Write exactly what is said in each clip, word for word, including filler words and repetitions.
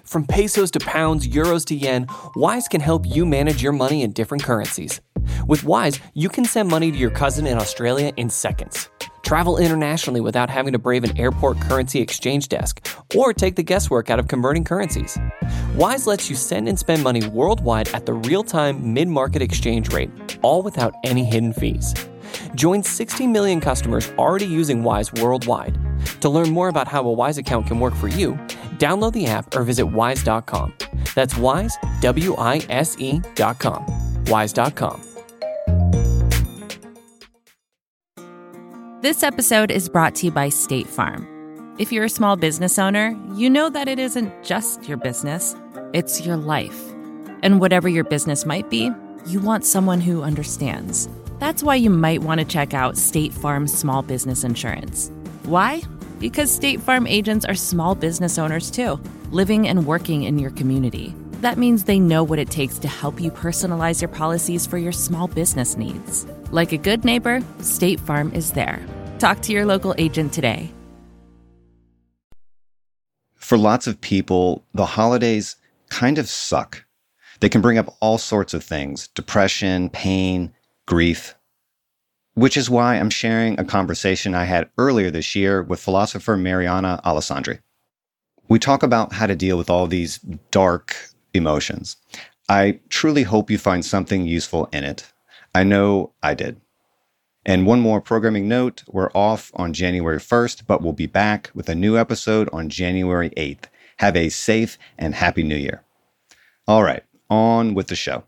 From pesos to pounds, euros to yen, Wise can help you manage your money in different currencies. With Wise, you can send money to your cousin in Australia in seconds. Travel internationally without having to brave an airport currency exchange desk or take the guesswork out of converting currencies. Wise lets you send and spend money worldwide at the real-time mid-market exchange rate, all without any hidden fees. Join sixty million customers already using Wise worldwide. To learn more about how a Wise account can work for you, download the app or visit wise dot com. That's Wise, W I S E dot com. wise dot com. This episode is brought to you by State Farm. If you're a small business owner, you know that it isn't just your business, it's your life. And whatever your business might be, you want someone who understands. That's why you might want to check out State Farm Small Business Insurance. Why? Because State Farm agents are small business owners too, living and working in your community. That means they know what it takes to help you personalize your policies for your small business needs. Like a good neighbor, State Farm is there. Talk to your local agent today. For lots of people, the holidays kind of suck. They can bring up all sorts of things: depression, pain, grief. Which is why I'm sharing a conversation I had earlier this year with philosopher Mariana Alessandri. We talk about how to deal with all these dark emotions. I truly hope you find something useful in it. I know I did. And one more programming note, we're off on January first, but we'll be back with a new episode on January eighth. Have a safe and happy new year. All right, on with the show.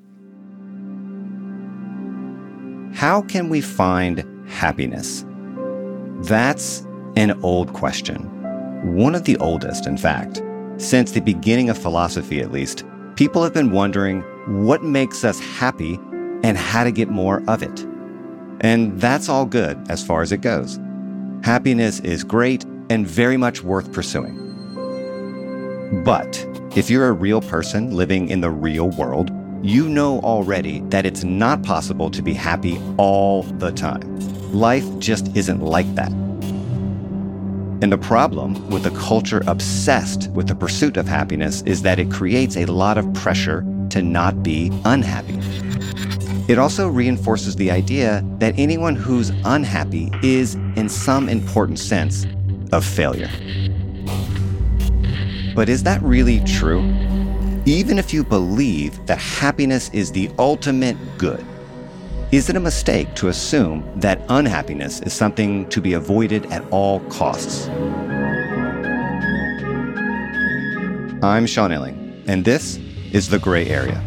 How can we find happiness? That's an old question. One of the oldest, in fact. Since the beginning of philosophy, at least, people have been wondering what makes us happy and how to get more of it. And that's all good as far as it goes. Happiness is great and very much worth pursuing. But if you're a real person living in the real world, you know already that it's not possible to be happy all the time. Life just isn't like that. And the problem with a culture obsessed with the pursuit of happiness is that it creates a lot of pressure to not be unhappy. It also reinforces the idea that anyone who's unhappy is, in some important sense, a failure. But is that really true? Even if you believe that happiness is the ultimate good, is it a mistake to assume that unhappiness is something to be avoided at all costs? I'm Sean Illing, and this is The Gray Area.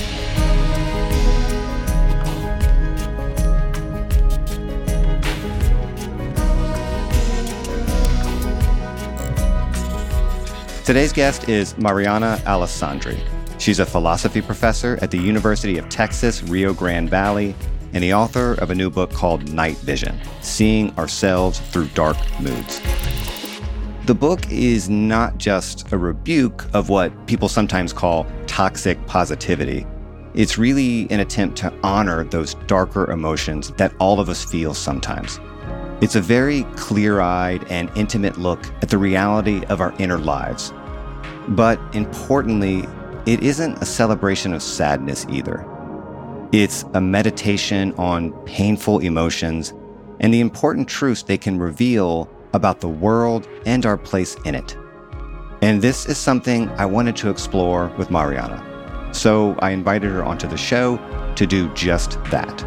Today's guest is Mariana Alessandri. She's a philosophy professor at the University of Texas, Rio Grande Valley, and the author of a new book called Night Vision: Seeing Ourselves Through Dark Moods. The book is not just a rebuke of what people sometimes call toxic positivity. It's really an attempt to honor those darker emotions that all of us feel sometimes. It's a very clear-eyed and intimate look at the reality of our inner lives. But importantly, it isn't a celebration of sadness either. It's a meditation on painful emotions and the important truths they can reveal about the world and our place in it. And this is something I wanted to explore with Mariana. So I invited her onto the show to do just that.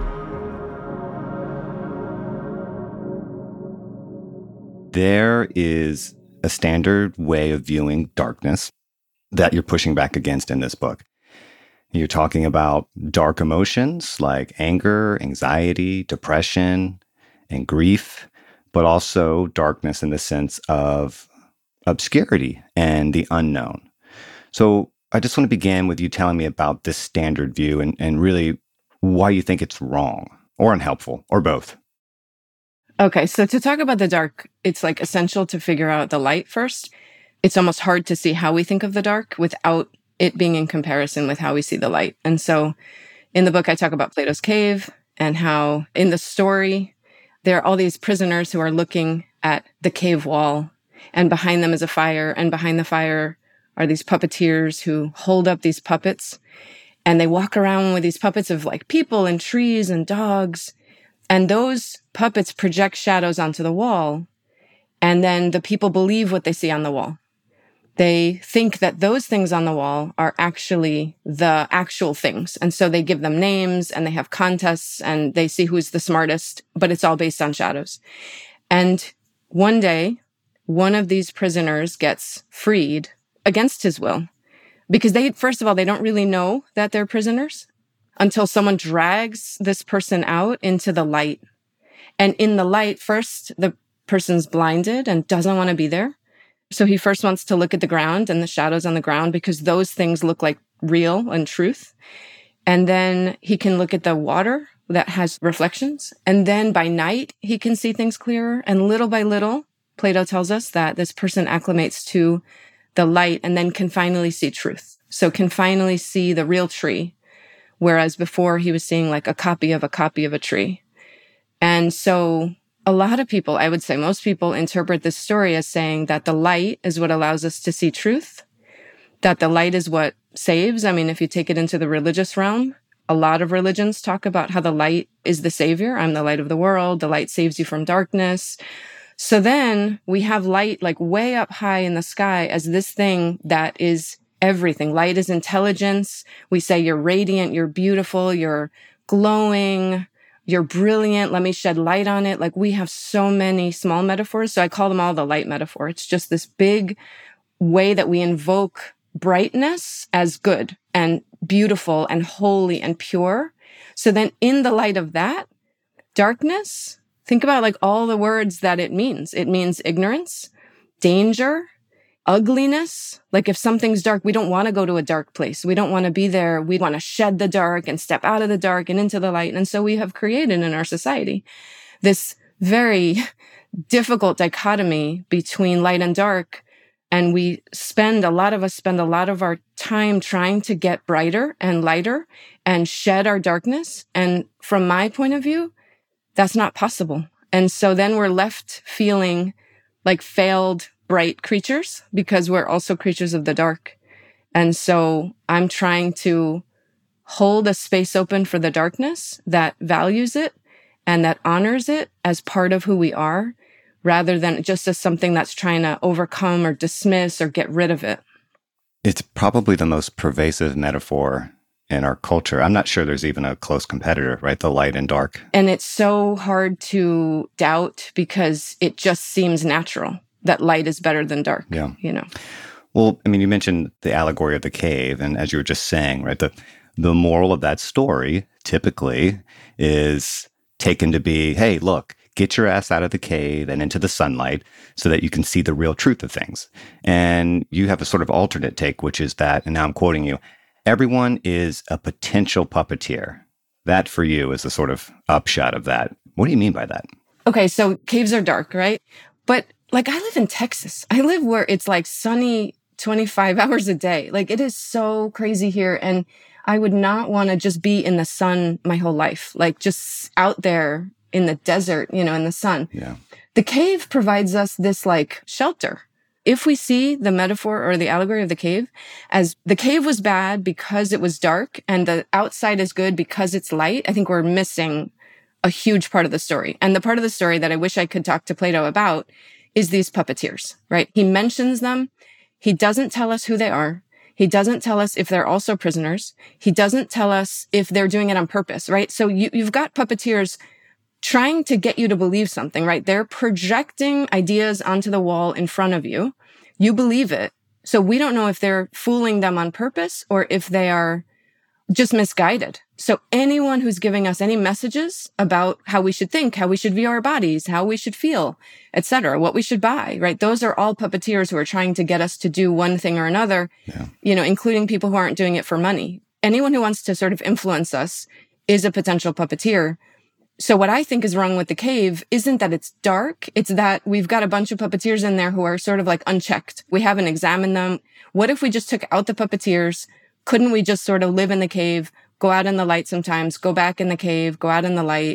There is a standard way of viewing darkness that you're pushing back against in this book. You're talking about dark emotions like anger, anxiety, depression, and grief, but also darkness in the sense of obscurity and the unknown. So I just want to begin with you telling me about this standard view and, and really why you think it's wrong or unhelpful or both. Okay, so to talk about the dark, it's like essential to figure out the light first. It's almost hard to see how we think of the dark without it being in comparison with how we see the light. And so in the book, I talk about Plato's cave and how in the story, there are all these prisoners who are looking at the cave wall, and behind them is a fire, and behind the fire are these puppeteers who hold up these puppets, and they walk around with these puppets of like people and trees and dogs. And those puppets project shadows onto the wall. And then the people believe what they see on the wall. They think that those things on the wall are actually the actual things. And so they give them names and they have contests and they see who's the smartest, but it's all based on shadows. And one day, one of these prisoners gets freed against his will because they, first of all, they don't really know that they're prisoners until someone drags this person out into the light. And in the light, first, the person's blinded and doesn't want to be there. So he first wants to look at the ground and the shadows on the ground because those things look like real and truth. And then he can look at the water that has reflections. And then by night, he can see things clearer. And little by little, Plato tells us that this person acclimates to the light and then can finally see truth. So can finally see the real tree, whereas before he was seeing like a copy of a copy of a tree. And so a lot of people, I would say most people, interpret this story as saying that the light is what allows us to see truth, that the light is what saves. I mean, if you take it into the religious realm, a lot of religions talk about how the light is the savior. I'm the light of the world. The light saves you from darkness. So then we have light like way up high in the sky as this thing that is everything. Light is intelligence. We say you're radiant, you're beautiful, you're glowing, you're brilliant. Let me shed light on it. Like we have so many small metaphors. So I call them all the light metaphor. It's just this big way that we invoke brightness as good and beautiful and holy and pure. So then in the light of that, darkness, think about like all the words that it means. It means ignorance, danger, ugliness. Like if something's dark, we don't want to go to a dark place. We don't want to be there. We want to shed the dark and step out of the dark and into the light. And so we have created in our society this very difficult dichotomy between light and dark. And we spend, a lot of us spend a lot of our time trying to get brighter and lighter and shed our darkness. And from my point of view, that's not possible. And so then we're left feeling like failed bright creatures because we're also creatures of the dark. And so I'm trying to hold a space open for the darkness that values it and that honors it as part of who we are, rather than just as something that's trying to overcome or dismiss or get rid of it. It's probably the most pervasive metaphor in our culture. I'm not sure there's even a close competitor, right? The light and dark. And it's so hard to doubt because it just seems natural that light is better than dark, yeah. you know? Well, I mean, you mentioned the allegory of the cave, and as you were just saying, right, the the moral of that story typically is taken to be, hey, look, get your ass out of the cave and into the sunlight so that you can see the real truth of things. And you have a sort of alternate take, which is that, and now I'm quoting you, everyone is a potential puppeteer. That for you is a sort of upshot of that. What do you mean by that? Okay, so caves are dark, right? But like I live in Texas. I live where it's like sunny twenty-five hours a day. Like it is so crazy here. And I would not want to just be in the sun my whole life, like just out there in the desert, you know, in the sun. Yeah. The cave provides us this like shelter. If we see the metaphor or the allegory of the cave as the cave was bad because it was dark and the outside is good because it's light, I think we're missing a huge part of the story. And the part of the story that I wish I could talk to Plato about is these puppeteers, right? He mentions them. He doesn't tell us who they are. He doesn't tell us if they're also prisoners. He doesn't tell us if they're doing it on purpose, right? So you, you've got puppeteers trying to get you to believe something, right? They're projecting ideas onto the wall in front of you. You believe it. So we don't know if they're fooling them on purpose or if they are just misguided. So anyone who's giving us any messages about how we should think, how we should view our bodies, how we should feel, et cetera, what we should buy, right? Those are all puppeteers who are trying to get us to do one thing or another, yeah. you know, including people who aren't doing it for money. Anyone who wants to sort of influence us is a potential puppeteer. So what I think is wrong with the cave isn't that it's dark. It's that we've got a bunch of puppeteers in there who are sort of like unchecked. We haven't examined them. What if we just took out the puppeteers? Couldn't we just sort of live in the cave, go out in the light sometimes, go back in the cave, go out in the light,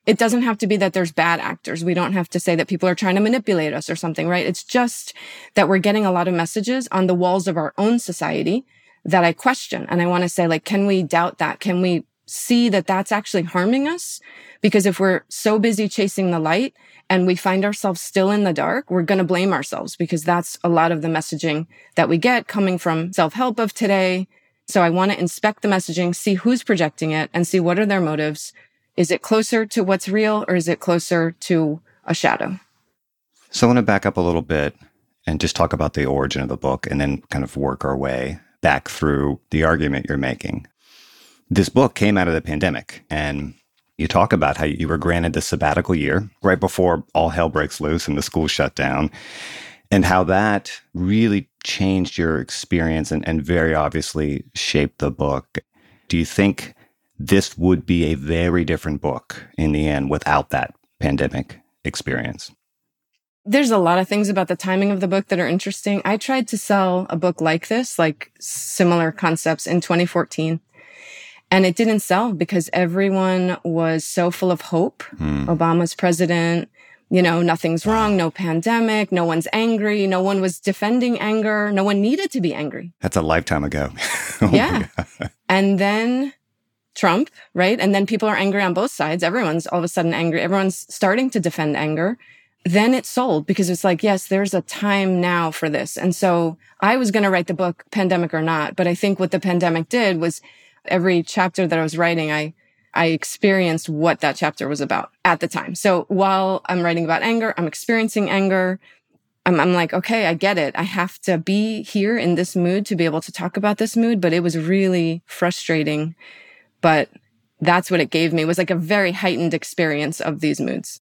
It doesn't have to be that there's bad actors. We don't have to say that people are trying to manipulate us or something, right? It's just that we're getting a lot of messages on the walls of our own society that I question. And I want to say, like, can we doubt that? Can we see that that's actually harming us? Because if we're so busy chasing the light and we find ourselves still in the dark, we're going to blame ourselves, because that's a lot of the messaging that we get coming from self-help of today. So I want to inspect the messaging, see who's projecting it, and see what are their motives. Is it closer to what's real, or is it closer to a shadow? So I want to back up a little bit and just talk about the origin of the book, and then kind of work our way back through the argument you're making. This book came out of the pandemic, and you talk about how you were granted the sabbatical year right before all hell breaks loose and the school shut down, and how that really changed your experience and, and very obviously shaped the book. Do you think this would be a very different book in the end without that pandemic experience? There's a lot of things about the timing of the book that are interesting. I tried to sell a book like this, like similar concepts, in twenty fourteen. And it didn't sell because everyone was so full of hope. Hmm. Obama's president, you know, nothing's wrong, no pandemic, no one's angry, no one was defending anger, no one needed to be angry. That's a lifetime ago. Oh yeah. And then Trump, right? And then people are angry on both sides. Everyone's all of a sudden angry. Everyone's starting to defend anger. Then it sold because it's like, yes, there's a time now for this. And so I was going to write the book, pandemic or not. But I think what the pandemic did was every chapter that I was writing, I I experienced what that chapter was about at the time. So while I'm writing about anger, I'm experiencing anger. I'm, I'm like, okay, I get it. I have to be here in this mood to be able to talk about this mood. But it was really frustrating. But that's what it gave me, was like a very heightened experience of these moods.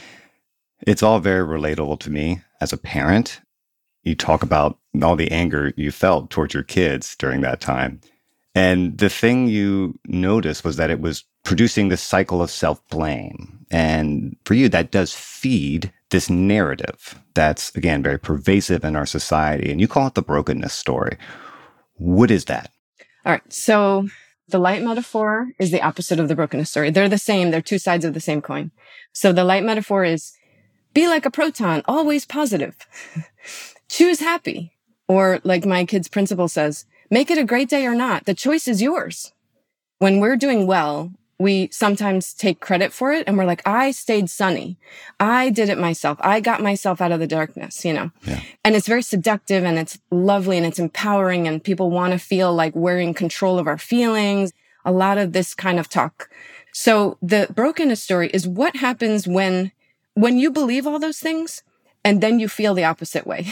It's all very relatable to me as a parent. You talk about all the anger you felt towards your kids during that time. And the thing you noticed was that it was producing this cycle of self-blame. And for you, that does feed this narrative that's, again, very pervasive in our society. And you call it the brokenness story. What is that? All right. So the light metaphor is the opposite of the brokenness story. They're the same. They're two sides of the same coin. So the light metaphor is be like a proton, always positive. Choose happy. Or like my kid's principal says, make it a great day or not. The choice is yours. When we're doing well, we sometimes take credit for it. And we're like, I stayed sunny. I did it myself. I got myself out of the darkness, you know. Yeah. And it's very seductive and it's lovely and it's empowering. And people want to feel like we're in control of our feelings. A lot of this kind of talk. So the brokenness story is what happens when, when you believe all those things and then you feel the opposite way.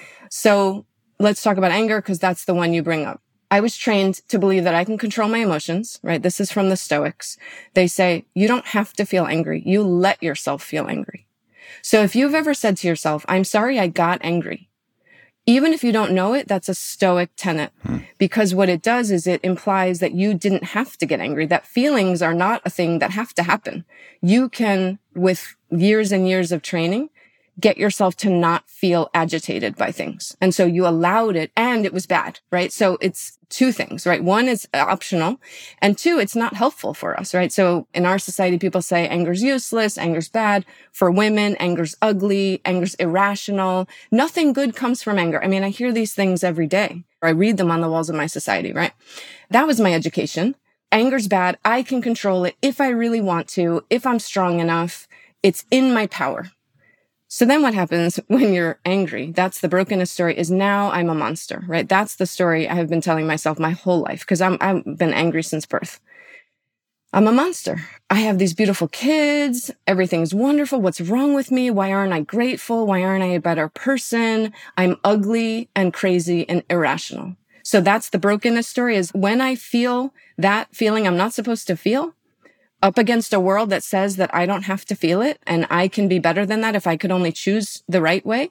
So let's talk about anger, because that's the one you bring up. I was trained to believe that I can control my emotions, right? This is from the Stoics. They say, you don't have to feel angry. You let yourself feel angry. So if you've ever said to yourself, I'm sorry I got angry, even if you don't know it, that's a Stoic tenet. Hmm. Because what it does is it implies that you didn't have to get angry, that feelings are not a thing that have to happen. You can, with years and years of training, get yourself to not feel agitated by things. And so you allowed it and it was bad, right? So it's two things, right? One is optional and two, it's not helpful for us, right? So in our society, people say anger's useless, anger's bad. For women, anger's ugly, anger's irrational. Nothing good comes from anger. I mean, I hear these things every day, or I read them on the walls of my society, right? That was my education. Anger's bad. I can control it if I really want to, if I'm strong enough. It's in my power. So then what happens when you're angry? That's the brokenness story, is now I'm a monster, right? That's the story I have been telling myself my whole life, because I'm I've been angry since birth. I'm a monster. I have these beautiful kids. Everything's wonderful. What's wrong with me? Why aren't I grateful? Why aren't I a better person? I'm ugly and crazy and irrational. So that's the brokenness story, is when I feel that feeling I'm not supposed to feel, up against a world that says that I don't have to feel it and I can be better than that if I could only choose the right way,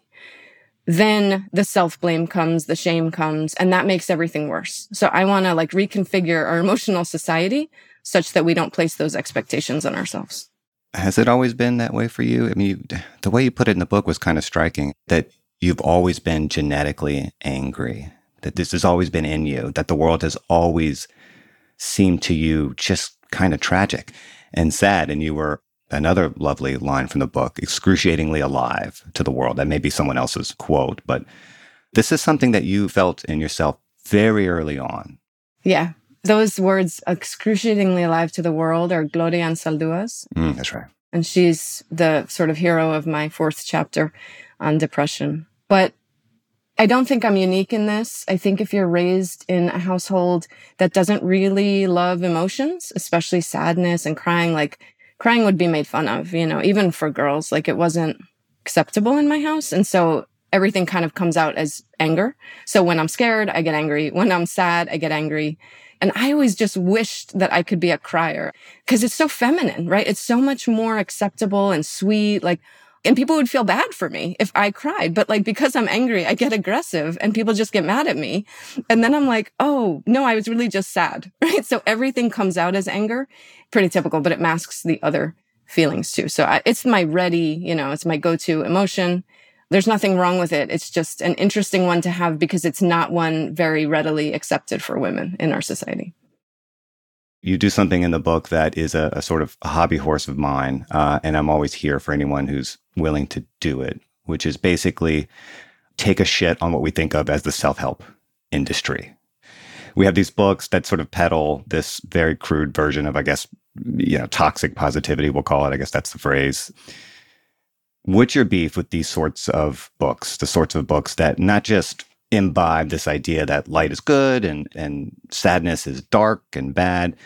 then the self-blame comes, the shame comes, and that makes everything worse. So I want to like reconfigure our emotional society such that we don't place those expectations on ourselves. Has it always been that way for you? I mean, you, the way you put it in the book was kind of striking, that you've always been genetically angry, that this has always been in you, that the world has always seemed to you just kind of tragic and sad, and you were another lovely line from the book, excruciatingly alive to the world. That may be someone else's quote, but this is something that you felt in yourself very early on. Yeah. Those words, excruciatingly alive to the world, are Gloria Anzaldua's. Mm, that's right. And she's the sort of hero of my fourth chapter on depression. But I don't think I'm unique in this. I think if you're raised in a household that doesn't really love emotions, especially sadness and crying, like crying would be made fun of, you know, even for girls, like it wasn't acceptable in my house. And so everything kind of comes out as anger. So when I'm scared, I get angry. When I'm sad, I get angry. And I always just wished that I could be a crier because it's so feminine, right? It's so much more acceptable and sweet. Like, and people would feel bad for me if I cried. But like, because I'm angry, I get aggressive and people just get mad at me. And then I'm like, oh, no, I was really just sad, right? So everything comes out as anger. Pretty typical, but it masks the other feelings too. So I, it's my ready, you know, it's my go-to emotion. There's nothing wrong with it. It's just an interesting one to have because it's not one very readily accepted for women in our society. You do something in the book that is a, a sort of a hobby horse of mine, uh, and I'm always here for anyone who's willing to do it, which is basically take a shit on what we think of as the self-help industry. We have these books that sort of peddle this very crude version of, I guess, you know, toxic positivity, we'll call it. I guess that's the phrase. What's your beef with these sorts of books, the sorts of books that not just imbibe this idea that light is good and, and sadness is dark and bad,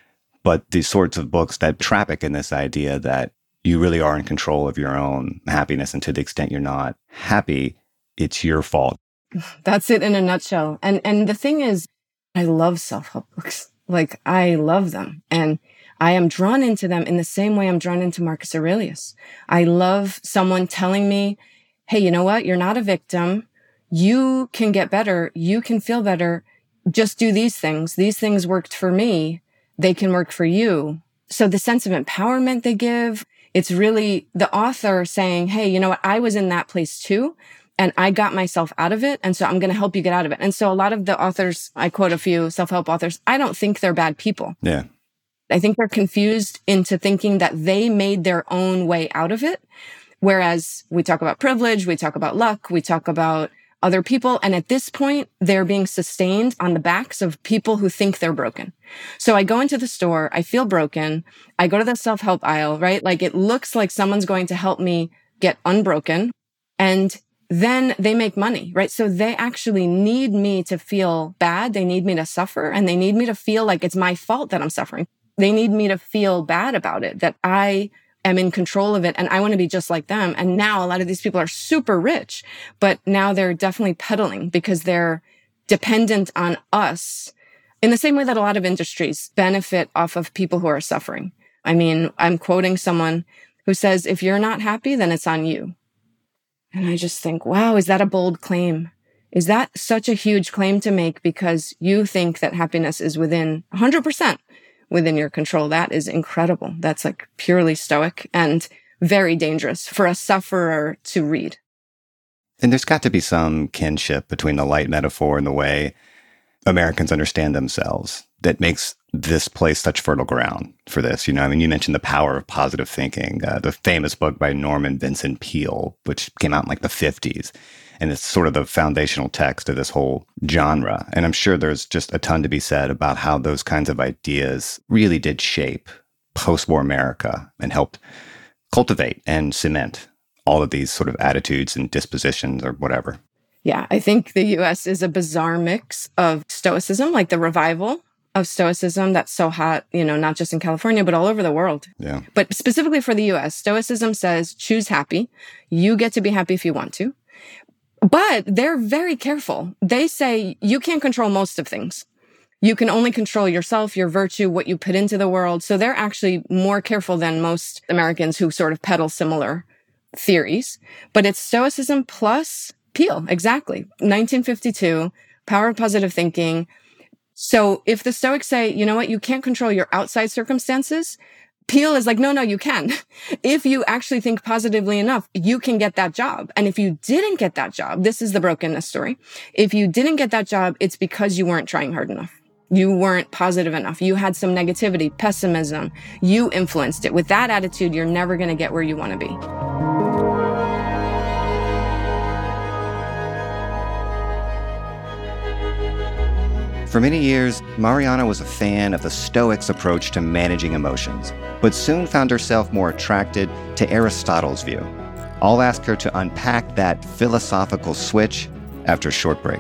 but these sorts of books that traffic in this idea that you really are in control of your own happiness, and to the extent you're not happy, it's your fault. That's it in a nutshell. And and the thing is, I love self-help books. Like, I love them. And I am drawn into them in the same way I'm drawn into Marcus Aurelius. I love someone telling me, hey, you know what? You're not a victim. You can get better. You can feel better. Just do these things. These things worked for me. They can work for you. So the sense of empowerment they give, it's really the author saying, hey, you know what? I was in that place too. And I got myself out of it. And so I'm going to help you get out of it. And so a lot of the authors, I quote a few self-help authors, I don't think they're bad people. Yeah. I think they're confused into thinking that they made their own way out of it. Whereas we talk about privilege, we talk about luck, we talk about other people. And at this point, they're being sustained on the backs of people who think they're broken. So I go into the store, I feel broken. I go to the self-help aisle, right? Like it looks like someone's going to help me get unbroken. And then they make money, right? So they actually need me to feel bad. They need me to suffer, and they need me to feel like it's my fault that I'm suffering. They need me to feel bad about it, that I am in control of it and I want to be just like them. And now a lot of these people are super rich, but now they're definitely peddling because they're dependent on us in the same way that a lot of industries benefit off of people who are suffering. I mean, I'm quoting someone who says, if you're not happy, then it's on you. And I just think, wow, is that a bold claim? Is that such a huge claim to make because you think that happiness is within one hundred percent within your control? That is incredible. That's like purely stoic and very dangerous for a sufferer to read. And there's got to be some kinship between the light metaphor and the way Americans understand themselves that makes this place such fertile ground for this. You know, I mean, you mentioned The Power of Positive Thinking, uh, the famous book by Norman Vincent Peale, which came out in like the fifties. And it's sort of the foundational text of this whole genre. And I'm sure there's just a ton to be said about how those kinds of ideas really did shape post-war America and helped cultivate and cement all of these sort of attitudes and dispositions or whatever. Yeah, I think the U S is a bizarre mix of Stoicism, like the revival of Stoicism that's so hot, you know, not just in California, but all over the world. Yeah. But specifically for the U S, Stoicism says, choose happy. You get to be happy if you want to. But they're very careful. They say you can't control most of things. You can only control yourself, your virtue, what you put into the world. So they're actually more careful than most Americans who sort of peddle similar theories. But it's Stoicism plus Peale, exactly. nineteen fifty-two, Power of Positive Thinking. So if the Stoics say, you know what, you can't control your outside circumstances, Peale is like, no, no, you can. If you actually think positively enough, you can get that job. And if you didn't get that job, this is the brokenness story. If you didn't get that job, it's because you weren't trying hard enough. You weren't positive enough. You had some negativity, pessimism. You influenced it. With that attitude, you're never going to get where you want to be. For many years, Mariana was a fan of the Stoics' approach to managing emotions, but soon found herself more attracted to Aristotle's view. I'll ask her to unpack that philosophical switch after a short break.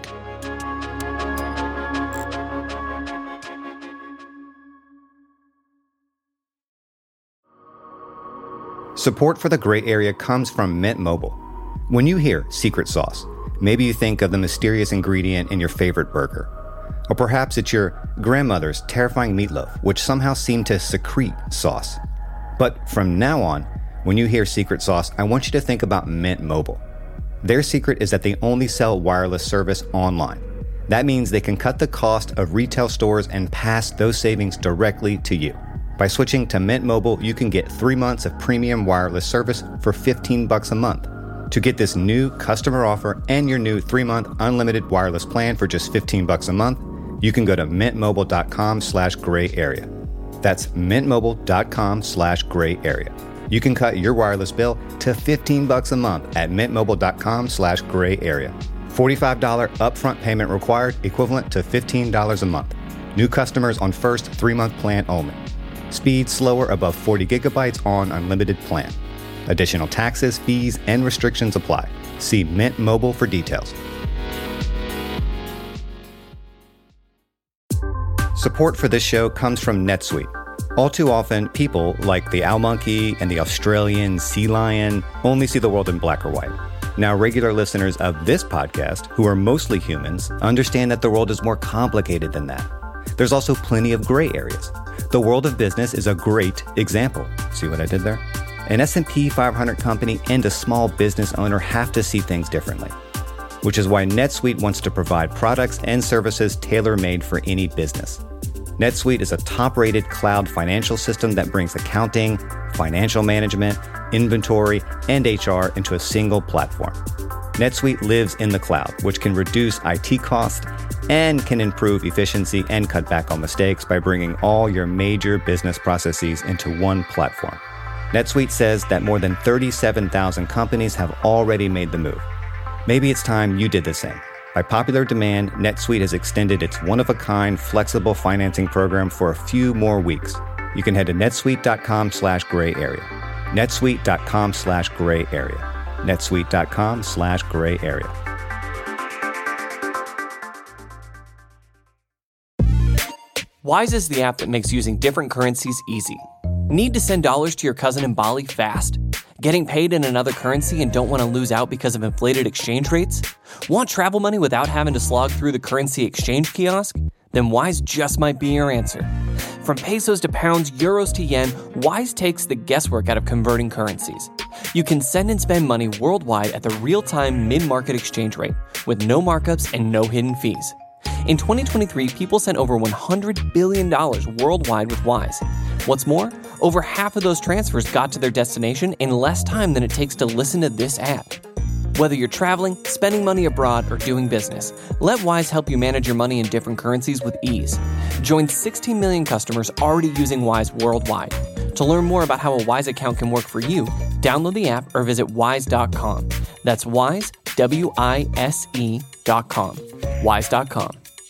Support for the Gray Area comes from Mint Mobile. When you hear secret sauce, maybe you think of the mysterious ingredient in your favorite burger. Or perhaps it's your grandmother's terrifying meatloaf, which somehow seemed to secrete sauce. But from now on, when you hear secret sauce, I want you to think about Mint Mobile. Their secret is that they only sell wireless service online. That means they can cut the cost of retail stores and pass those savings directly to you. By switching to Mint Mobile, you can get three months of premium wireless service for fifteen bucks a month. To get this new customer offer and your new three-month unlimited wireless plan for just fifteen bucks a month, you can go to mintmobile.com slash gray area. That's mintmobile.com slash gray area. You can cut your wireless bill to fifteen bucks a month at mintmobile.com slash gray area. forty-five dollars upfront payment required, equivalent to fifteen dollars a month. New customers on first three-month plan only. Speed slower above forty gigabytes on unlimited plan. Additional taxes, fees, and restrictions apply. See Mint Mobile for details. Support for this show comes from NetSuite. All too often, people like the owl monkey and the Australian sea lion only see the world in black or white. Now, regular listeners of this podcast, who are mostly humans, understand that the world is more complicated than that. There's also plenty of gray areas. The world of business is a great example. See what I did there? An S and P five hundred company and a small business owner have to see things differently, which is why NetSuite wants to provide products and services tailor-made for any business. NetSuite is a top-rated cloud financial system that brings accounting, financial management, inventory, and H R into a single platform. NetSuite lives in the cloud, which can reduce I T costs and can improve efficiency and cut back on mistakes by bringing all your major business processes into one platform. NetSuite says that more than thirty-seven thousand companies have already made the move. Maybe it's time you did the same. By popular demand, NetSuite has extended its one-of-a-kind flexible financing program for a few more weeks. You can head to netsuite.com slash gray area. netsuite.com slash gray area. netsuite.com slash gray area. Wise is the app that makes using different currencies easy. Need to send dollars to your cousin in Bali fast? Getting paid in another currency and don't want to lose out because of inflated exchange rates? Want travel money without having to slog through the currency exchange kiosk? Then Wise just might be your answer. From pesos to pounds, euros to yen, Wise takes the guesswork out of converting currencies. You can send and spend money worldwide at the real-time mid-market exchange rate with no markups and no hidden fees. In twenty twenty-three, people sent over one hundred billion dollars worldwide with Wise. What's more, over half of those transfers got to their destination in less time than it takes to listen to this ad. Whether you're traveling, spending money abroad, or doing business, let Wise help you manage your money in different currencies with ease. Join sixteen million customers already using Wise worldwide. To learn more about how a Wise account can work for you, download the app or visit wise dot com. That's Wise, W I S E dot com. wise dot com.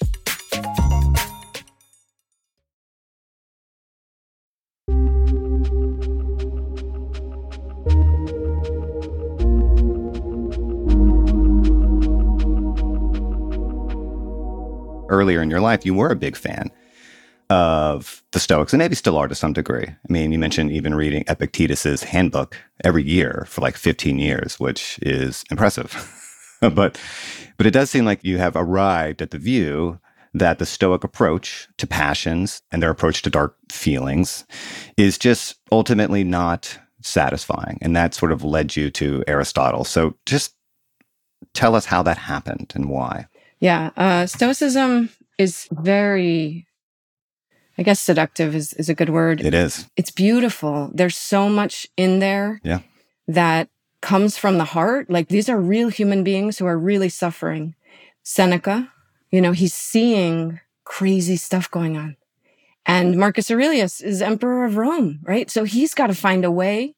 Earlier in your life, you were a big fan of the Stoics, and maybe still are to some degree. I mean, you mentioned even reading Epictetus's handbook every year for like fifteen years, which is impressive. but but it does seem like you have arrived at the view that the Stoic approach to passions and their approach to dark feelings is just ultimately not satisfying. And that sort of led you to Aristotle. So just tell us how that happened and why. Yeah, uh, Stoicism is very, I guess seductive is, is a good word. It is. It's beautiful. There's so much in there yeah. that comes from the heart. Like, these are real human beings who are really suffering. Seneca, you know, he's seeing crazy stuff going on. And Marcus Aurelius is emperor of Rome, right? So he's got to find a way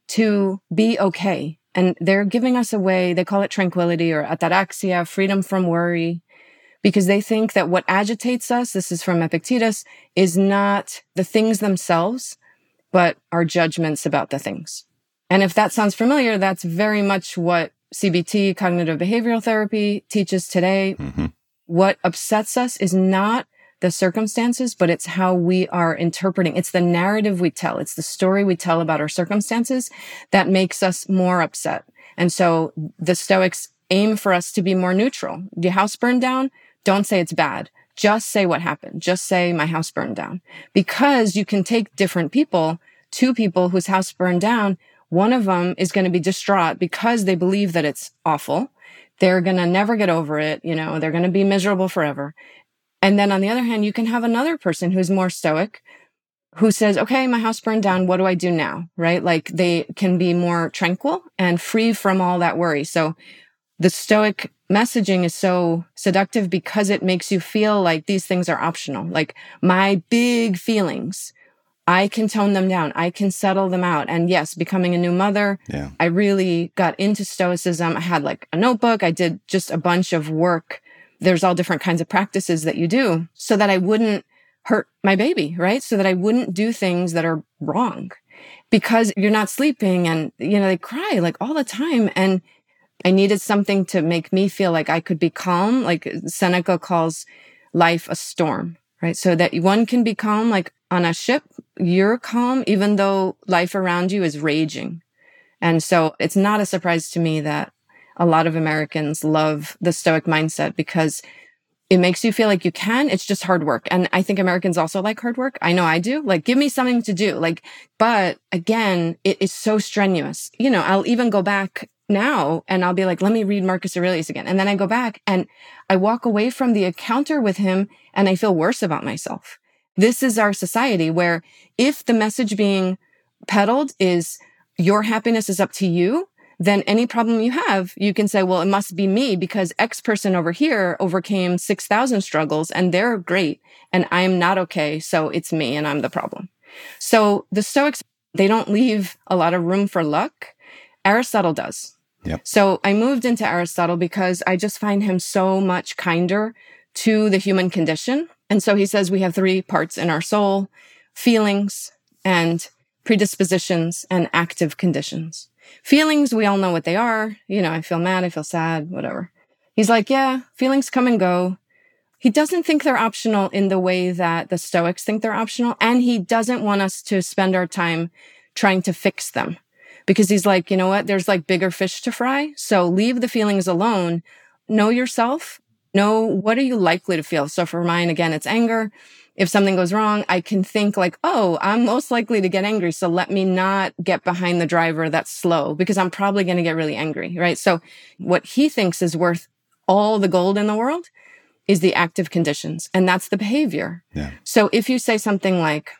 to be okay. And they're giving us a way, they call it tranquility or ataraxia, freedom from worry, because they think that what agitates us, this is from Epictetus, is not the things themselves, but our judgments about the things. And if that sounds familiar, that's very much what C B T, cognitive behavioral therapy, teaches today. Mm-hmm. What upsets us is not the circumstances, but it's how we are interpreting. It's the narrative we tell. It's the story we tell about our circumstances that makes us more upset. And so the Stoics aim for us to be more neutral. Your house burned down? Don't say it's bad. Just say what happened. Just say my house burned down. Because you can take different people, two people whose house burned down. One of them is going to be distraught because they believe that it's awful. They're going to never get over it. You know, they're going to be miserable forever. And then on the other hand, you can have another person who's more stoic, who says, okay, my house burned down. What do I do now? Right? Like they can be more tranquil and free from all that worry. So the stoic messaging is so seductive because it makes you feel like these things are optional. Like my big feelings, I can tone them down. I can settle them out. And yes, becoming a new mother, yeah. I really got into stoicism. I had like a notebook. I did just a bunch of work. There's all different kinds of practices that you do so that I wouldn't hurt my baby, right? So that I wouldn't do things that are wrong because you're not sleeping and, you know, they cry like all the time. And I needed something to make me feel like I could be calm. Like Seneca calls life a storm, right? So that one can be calm, like on a ship, you're calm, even though life around you is raging. And so it's not a surprise to me that a lot of Americans love the Stoic mindset because it makes you feel like you can. It's just hard work. And I think Americans also like hard work. I know I do. Like, give me something to do. Like, but again, it is so strenuous. You know, I'll even go back now and I'll be like, let me read Marcus Aurelius again. And then I go back and I walk away from the encounter with him and I feel worse about myself. This is our society where if the message being peddled is your happiness is up to you, then any problem you have, you can say, well, it must be me because X person over here overcame six thousand struggles and they're great and I'm not okay. So it's me and I'm the problem. So the Stoics, they don't leave a lot of room for luck. Aristotle does. Yep. So I moved into Aristotle because I just find him so much kinder to the human condition. And so he says we have three parts in our soul: feelings and predispositions and active conditions. Feelings, we all know what they are. You know, I feel mad, I feel sad, whatever. He's like, yeah, feelings come and go. He doesn't think they're optional in the way that the Stoics think they're optional. And he doesn't want us to spend our time trying to fix them. Because he's like, you know what, there's like bigger fish to fry. So leave the feelings alone. Know yourself. Know what are you likely to feel. So for mine, again, it's anger. If something goes wrong, I can think like, oh, I'm most likely to get angry. So let me not get behind the driver that's slow because I'm probably going to get really angry, right? So what he thinks is worth all the gold in the world is the active conditions. And that's the behavior. Yeah. So if you say something like,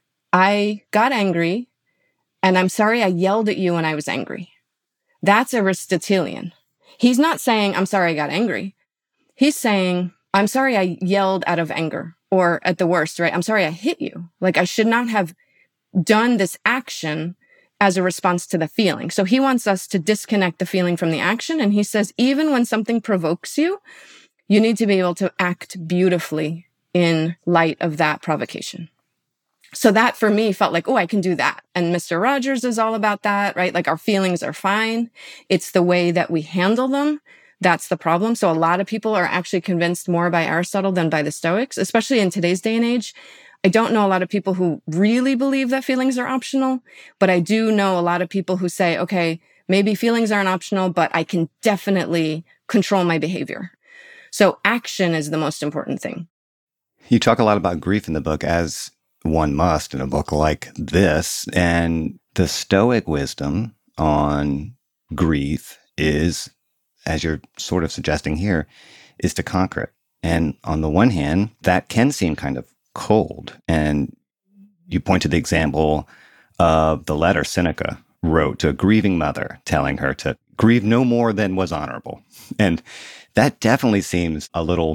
I got angry and I'm sorry I yelled at you when I was angry. That's Aristotelian. He's not saying, I'm sorry I got angry. He's saying, I'm sorry I yelled out of anger. Or at the worst, right? I'm sorry I hit you. Like I should not have done this action as a response to the feeling. So he wants us to disconnect the feeling from the action. And he says, even when something provokes you, you need to be able to act beautifully in light of that provocation. So that for me felt like, oh, I can do that. And Mister Rogers is all about that, right? Like our feelings are fine. It's the way that we handle them. That's the problem. So a lot of people are actually convinced more by Aristotle than by the Stoics, especially in today's day and age. I don't know a lot of people who really believe that feelings are optional, but I do know a lot of people who say, okay, maybe feelings aren't optional, but I can definitely control my behavior. So action is the most important thing. You talk a lot about grief in the book, as one must in a book like this. And the Stoic wisdom on grief is, as you're sort of suggesting here, is to conquer it. And on the one hand, that can seem kind of cold. And you point to the example of the letter Seneca wrote to a grieving mother, telling her to grieve no more than was honorable. And that definitely seems a little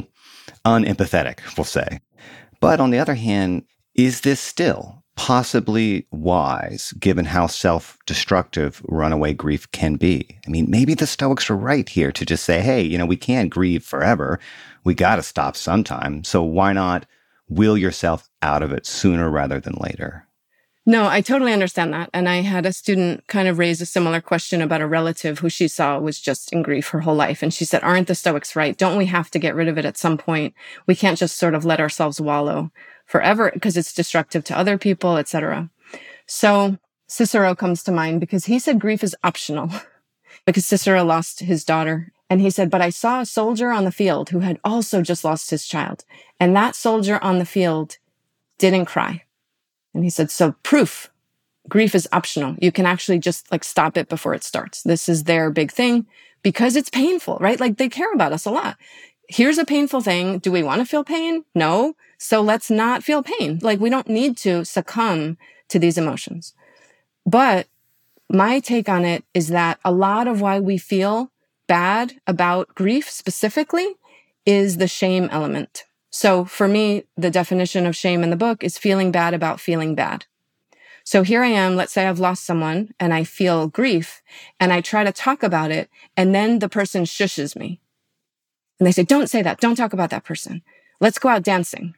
unempathetic, we'll say. But on the other hand, is this still possibly wise given how self-destructive runaway grief can be? I mean, maybe the Stoics are right here to just say, hey, you know, we can't grieve forever. We got to stop sometime. So why not will yourself out of it sooner rather than later? No, I totally understand that. And I had a student kind of raise a similar question about a relative who she saw was just in grief her whole life. And she said, aren't the Stoics right? Don't we have to get rid of it at some point? We can't just sort of let ourselves wallow forever because it's destructive to other people, et cetera. So Cicero comes to mind because he said grief is optional because Cicero lost his daughter. And he said, but I saw a soldier on the field who had also just lost his child. And that soldier on the field didn't cry. And he said, so proof, grief is optional. You can actually just like stop it before it starts. This is their big thing because it's painful, right? Like they care about us a lot. Here's a painful thing. Do we want to feel pain? No. So let's not feel pain. Like we don't need to succumb to these emotions. But my take on it is that a lot of why we feel bad about grief specifically is the shame element. So for me, the definition of shame in the book is feeling bad about feeling bad. So here I am, let's say I've lost someone and I feel grief and I try to talk about it and then the person shushes me. And they say, don't say that. Don't talk about that person. Let's go out dancing.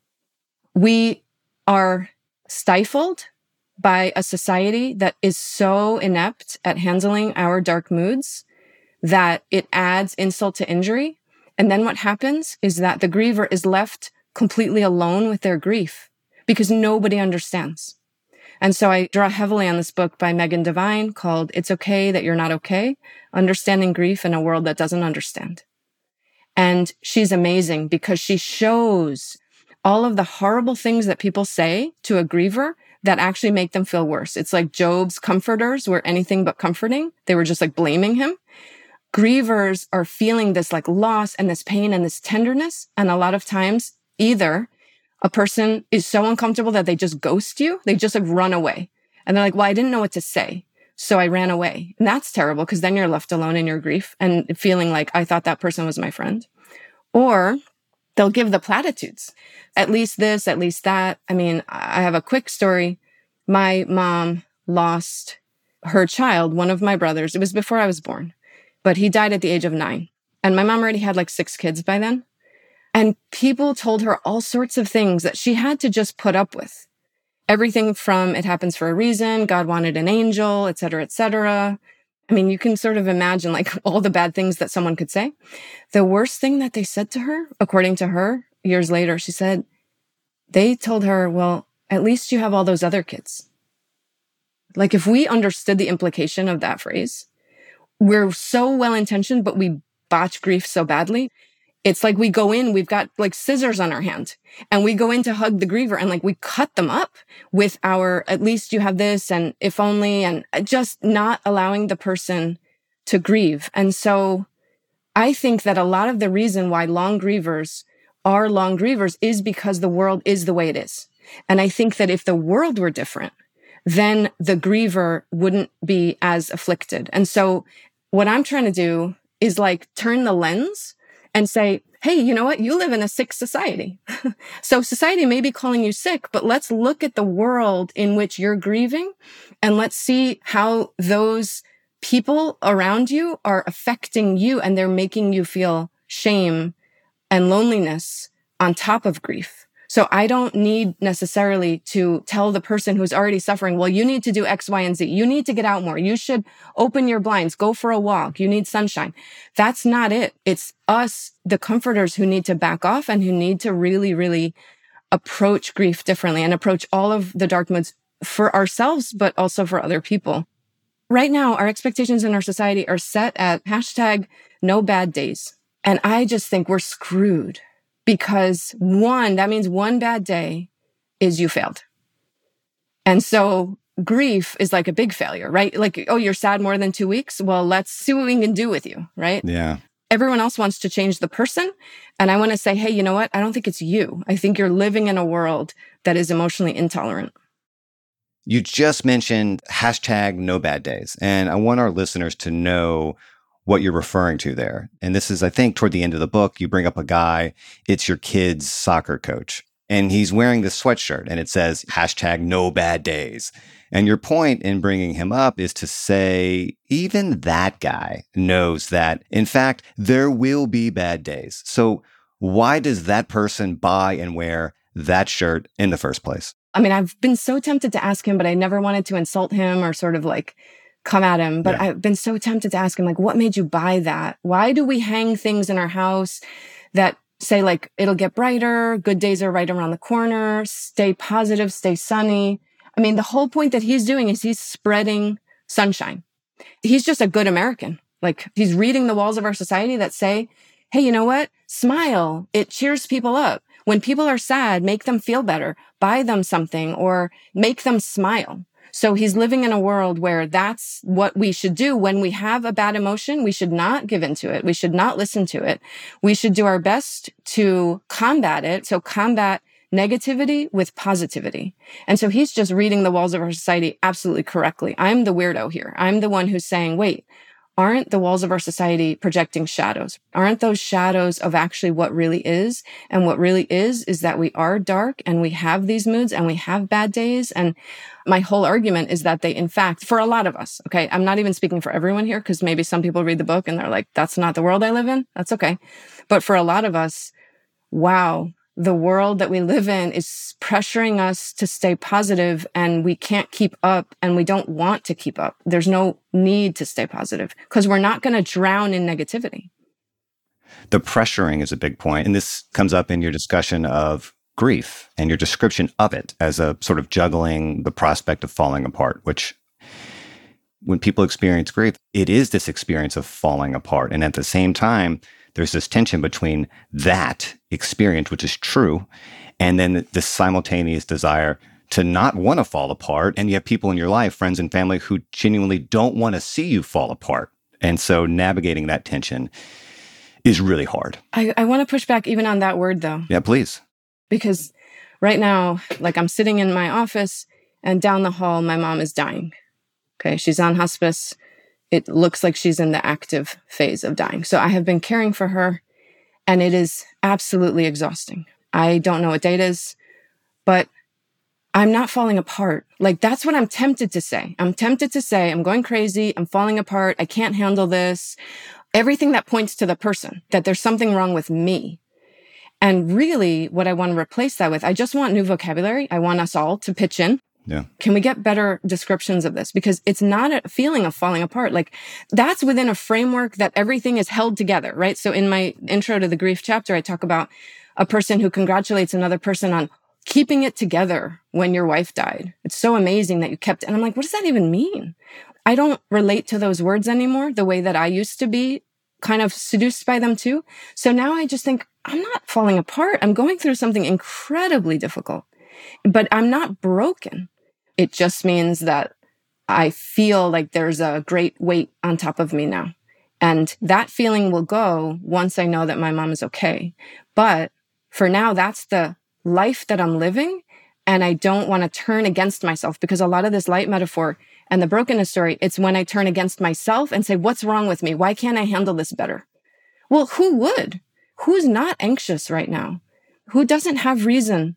We are stifled by a society that is so inept at handling our dark moods that it adds insult to injury. And then what happens is that the griever is left completely alone with their grief because nobody understands. And so I draw heavily on this book by Megan Devine called It's Okay That You're Not Okay, Understanding Grief in a World That Doesn't Understand. And she's amazing because she shows all of the horrible things that people say to a griever that actually make them feel worse. It's like Job's comforters were anything but comforting. They were just like blaming him. Grievers are feeling this like loss and this pain and this tenderness. And a lot of times, either a person is so uncomfortable that they just ghost you. They just like run away. And they're like, well, I didn't know what to say, so I ran away. And that's terrible because then you're left alone in your grief and feeling like I thought that person was my friend. Or they'll give the platitudes. At least this, at least that. I mean, I have a quick story. My mom lost her child, one of my brothers. It was before I was born. But he died at the age of nine. And my mom already had like six kids by then. And people told her all sorts of things that she had to just put up with. Everything from it happens for a reason, God wanted an angel, et cetera, et cetera. I mean, you can sort of imagine like all the bad things that someone could say. The worst thing that they said to her, according to her, years later, she said, they told her, well, at least you have all those other kids. Like if we understood the implication of that phrase, we're so well-intentioned, but we botch grief so badly. It's like we go in, we've got like scissors on our hand and we go in to hug the griever and like we cut them up with our, at least you have this and if only, and just not allowing the person to grieve. And so I think that a lot of the reason why long grievers are long grievers is because the world is the way it is. And I think that if the world were different, then the griever wouldn't be as afflicted. And so what I'm trying to do is like turn the lens and say, hey, you know what? You live in a sick society. So society may be calling you sick, but let's look at the world in which you're grieving and let's see how those people around you are affecting you and they're making you feel shame and loneliness on top of grief. So I don't need necessarily to tell the person who's already suffering, well, you need to do X, Y, and Z. You need to get out more. You should open your blinds, go for a walk. You need sunshine. That's not it. It's us, the comforters, who need to back off and who need to really, really approach grief differently and approach all of the dark moods for ourselves, but also for other people. Right now, our expectations in our society are set at hashtag no bad days. And I just think we're screwed. Because one, that means one bad day is you failed. And so grief is like a big failure, right? Like, oh, you're sad more than two weeks? Well, let's see what we can do with you, right? Yeah. Everyone else wants to change the person. And I want to say, hey, you know what? I don't think it's you. I think you're living in a world that is emotionally intolerant. You just mentioned hashtag no bad days. And I want our listeners to know what you're referring to there. And this is, I think, toward the end of the book, you bring up a guy, it's your kid's soccer coach. And he's wearing this sweatshirt and it says hashtag no bad days. And your point in bringing him up is to say, even that guy knows that, in fact, there will be bad days. So why does that person buy and wear that shirt in the first place? I mean, I've been so tempted to ask him, but I never wanted to insult him or sort of like come at him. But yeah. I've been so tempted to ask him, like, what made you buy that? Why do we hang things in our house that say, like, it'll get brighter, good days are right around the corner, stay positive, stay sunny? I mean, the whole point that he's doing is he's spreading sunshine. He's just a good American. Like, he's reading the walls of our society that say, hey, you know what? Smile. It cheers people up. When people are sad, make them feel better. Buy them something or make them smile. So he's living in a world where that's what we should do. When we have a bad emotion, we should not give into it. We should not listen to it. We should do our best to combat it. So combat negativity with positivity. And so he's just reading the walls of our society absolutely correctly. I'm the weirdo here. I'm the one who's saying, wait, aren't the walls of our society projecting shadows? Aren't those shadows of actually what really is? And what really is, is that we are dark and we have these moods and we have bad days. And my whole argument is that they, in fact, for a lot of us, okay, I'm not even speaking for everyone here because maybe some people read the book and they're like, that's not the world I live in. That's okay. But for a lot of us, wow, the world that we live in is pressuring us to stay positive and we can't keep up and we don't want to keep up. There's no need to stay positive because we're not going to drown in negativity. The pressuring is a big point. And this comes up in your discussion of grief and your description of it as a sort of juggling the prospect of falling apart, which when people experience grief, it is this experience of falling apart. And at the same time, there's this tension between that experience, which is true, and then this simultaneous desire to not want to fall apart. And you have people in your life, friends and family, who genuinely don't want to see you fall apart. And so navigating that tension is really hard. I, I want to push back even on that word, though. Yeah, please. Because right now, like I'm sitting in my office and down the hall, my mom is dying. Okay, she's on hospice. It looks like she's in the active phase of dying. So I have been caring for her, and it is absolutely exhausting. I don't know what day it is, but I'm not falling apart. Like, that's what I'm tempted to say. I'm tempted to say, I'm going crazy. I'm falling apart. I can't handle this. Everything that points to the person, that there's something wrong with me. And really, what I want to replace that with, I just want new vocabulary. I want us all to pitch in. Yeah. Can we get better descriptions of this? Because it's not a feeling of falling apart. Like, that's within a framework that everything is held together, right? So in my intro to the grief chapter, I talk about a person who congratulates another person on keeping it together when your wife died. It's so amazing that you kept it. And I'm like, what does that even mean? I don't relate to those words anymore the way that I used to be, kind of seduced by them too. So now I just think, I'm not falling apart. I'm going through something incredibly difficult, but I'm not broken. It just means that I feel like there's a great weight on top of me now. And that feeling will go once I know that my mom is okay. But for now, that's the life that I'm living. And I don't want to turn against myself, because a lot of this light metaphor and the brokenness story, it's when I turn against myself and say, what's wrong with me? Why can't I handle this better? Well, who would? Who's not anxious right now? Who doesn't have reason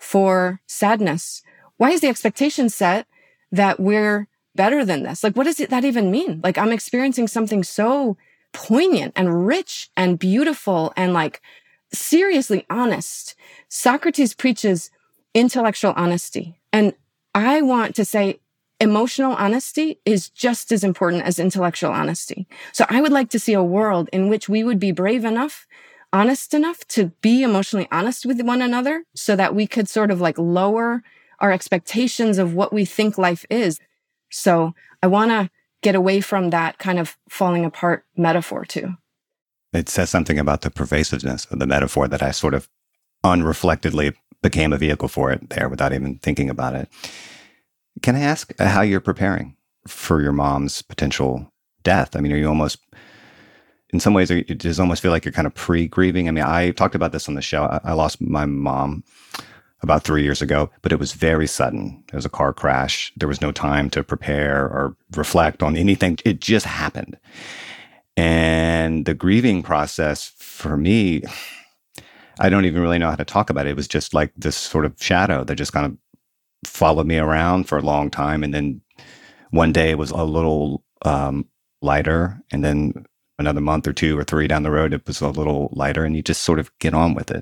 for sadness? Why is the expectation set that we're better than this? Like, what does it, that even mean? Like, I'm experiencing something so poignant and rich and beautiful and like seriously honest. Socrates preaches intellectual honesty. And I want to say emotional honesty is just as important as intellectual honesty. So I would like to see a world in which we would be brave enough, honest enough to be emotionally honest with one another so that we could sort of like lower our expectations of what we think life is. So I want to get away from that kind of falling apart metaphor too. It says something about the pervasiveness of the metaphor that I sort of unreflectedly became a vehicle for it there without even thinking about it. Can I ask how you're preparing for your mom's potential death? I mean, are you almost, in some ways, it does almost feel like you're kind of pre-grieving? I mean, I talked about this on the show. I, I lost my mom about three years ago, but it was very sudden. It was a car crash. There was no time to prepare or reflect on anything. It just happened. And the grieving process for me, I don't even really know how to talk about it. It was just like this sort of shadow that just kind of followed me around for a long time. And then one day it was a little um, lighter. And then another month or two or three down the road, it was a little lighter, and you just sort of get on with it.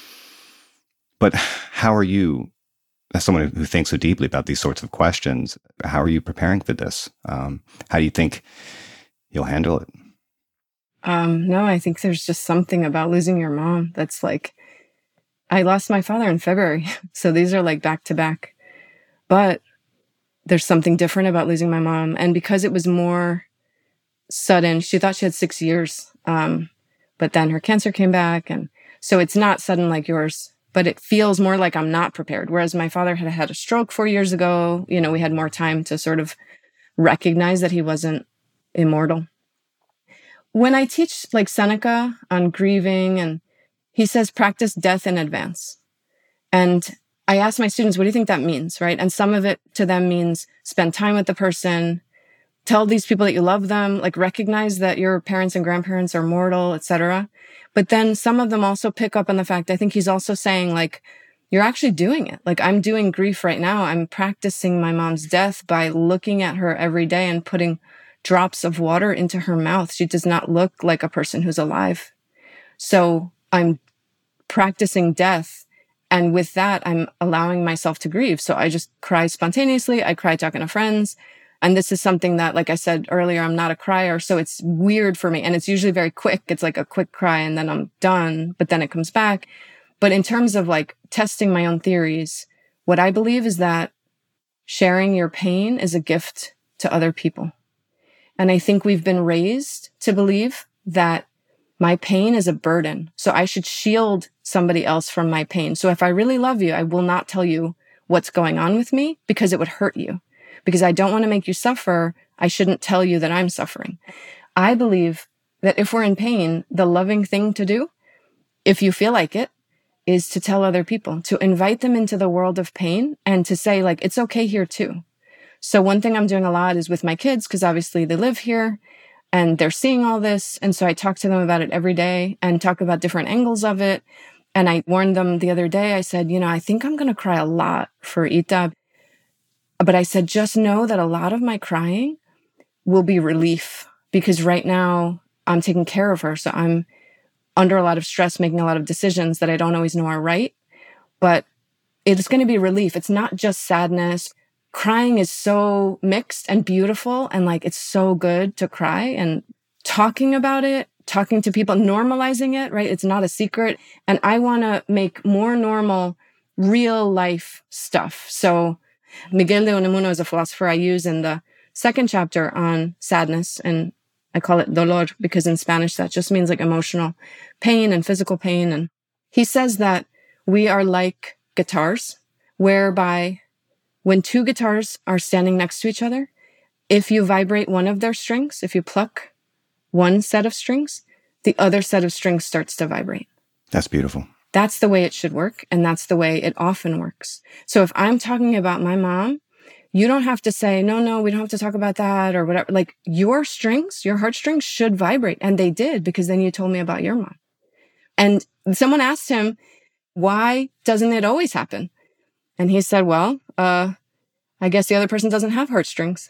But how are you, as someone who thinks so deeply about these sorts of questions, how are you preparing for this? Um, how do you think you'll handle it? Um, no, I think there's just something about losing your mom that's like, I lost my father in February. So these are like back to back. But there's something different about losing my mom. And because it was more sudden, she thought she had six years. Um, but then her cancer came back. And so it's not sudden like yours, but it feels more like I'm not prepared. Whereas my father had had a stroke four years ago. You know, we had more time to sort of recognize that he wasn't immortal. When I teach like Seneca on grieving, and he says, practice death in advance. And I ask my students, what do you think that means, right? And some of it to them means spend time with the person, tell these people that you love them, like recognize that your parents and grandparents are mortal, et cetera. But then some of them also pick up on the fact, I think he's also saying like, you're actually doing it. Like I'm doing grief right now. I'm practicing my mom's death by looking at her every day and putting drops of water into her mouth. She does not look like a person who's alive. So I'm practicing death. And with that, I'm allowing myself to grieve. So I just cry spontaneously. I cry talking to friends. And this is something that, like I said earlier, I'm not a crier. So it's weird for me. And it's usually very quick. It's like a quick cry and then I'm done, but then it comes back. But in terms of like testing my own theories, what I believe is that sharing your pain is a gift to other people. And I think we've been raised to believe that my pain is a burden. So I should shield somebody else from my pain. So if I really love you, I will not tell you what's going on with me because it would hurt you. Because I don't want to make you suffer, I shouldn't tell you that I'm suffering. I believe that if we're in pain, the loving thing to do, if you feel like it, is to tell other people, to invite them into the world of pain and to say like, it's okay here too. So one thing I'm doing a lot is with my kids, because obviously they live here and they're seeing all this. And so I talk to them about it every day and talk about different angles of it. And I warned them the other day, I said, you know, I think I'm going to cry a lot for Ita. But I said, just know that a lot of my crying will be relief because right now I'm taking care of her. So I'm under a lot of stress, making a lot of decisions that I don't always know are right. But it's going to be relief. It's not just sadness. Crying is so mixed and beautiful. And like, it's so good to cry and talking about it, talking to people, normalizing it, right? It's not a secret. And I want to make more normal real life stuff. So Miguel de Unamuno is a philosopher I use in the second chapter on sadness. And I call it dolor because in Spanish, that just means like emotional pain and physical pain. And he says that we are like guitars, whereby when two guitars are standing next to each other, if you vibrate one of their strings, if you pluck one set of strings, the other set of strings starts to vibrate. That's beautiful. That's the way it should work. And that's the way it often works. So if I'm talking about my mom, you don't have to say, no, no, we don't have to talk about that or whatever. Like your strings, your heartstrings should vibrate. And they did, because then you told me about your mom. And someone asked him, why doesn't it always happen? And he said, well, uh, I guess the other person doesn't have heartstrings.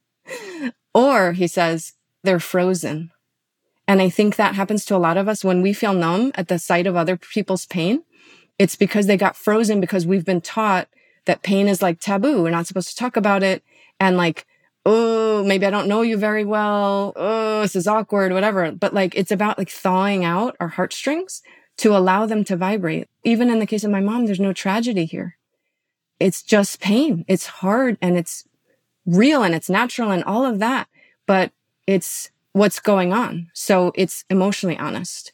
Or he says, they're frozen. And I think that happens to a lot of us when we feel numb at the sight of other people's pain. It's because they got frozen because we've been taught that pain is like taboo. We're not supposed to talk about it. And like, oh, maybe I don't know you very well. Oh, this is awkward, whatever. But like, it's about like thawing out our heartstrings to allow them to vibrate. Even in the case of my mom, there's no tragedy here. It's just pain. It's hard and it's real and it's natural and all of that. But it's what's going on. So it's emotionally honest.